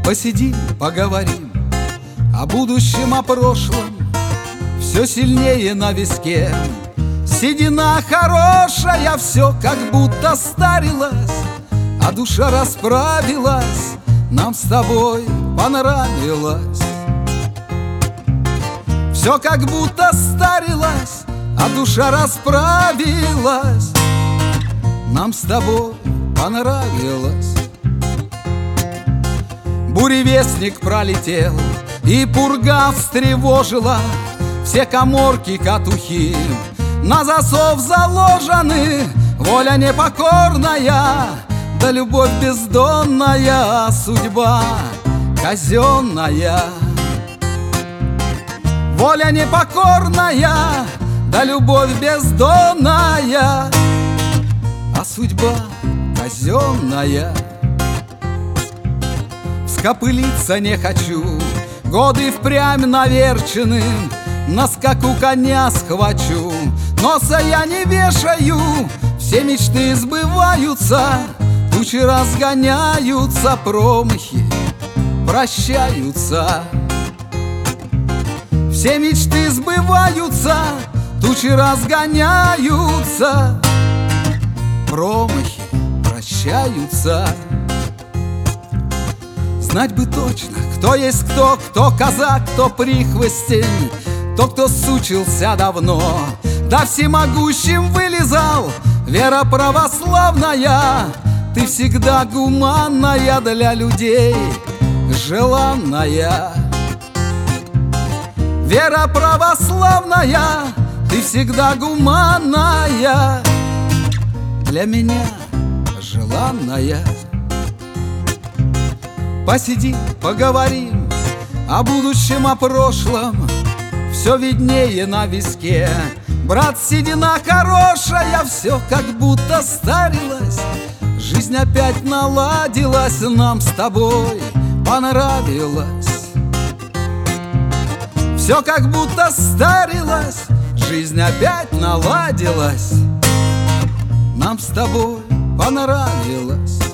Посидим, поговорим о будущем, о прошлом. Все сильнее на виске седина хорошая, все как будто старилась, а душа расправилась, нам с тобой понравилось. Все как будто старилась, а душа расправилась, нам с тобой понравилось. Буревестник пролетел, и пурга встревожила. Все каморки катухи на засов заложены. Воля непокорная, да любовь бездонная, судьба казенная. Воля непокорная, да любовь бездонная, а судьба казенная. Вскопылиться не хочу, годы впрямь наверчены, на скаку коня схвачу, носа я не вешаю. Все мечты сбываются, тучи разгоняются, промахи прощаются. Все мечты сбываются, тучи разгоняются, промахи прощаются. Знать бы точно, кто есть кто, кто казак, кто прихвостень, тот, кто сучился давно, да всемогущим вылезал. Вера православная, ты всегда гуманная, для людей желанная. Вера православная, ты всегда гуманная, для меня желанная. Посидим, поговорим о будущем, о прошлом. Все виднее на виске, брат, седина хорошая, все как будто старилась. Жизнь опять наладилась, нам с тобой понравилось. Все как будто старилась, жизнь опять наладилась, нам с тобой понравилось.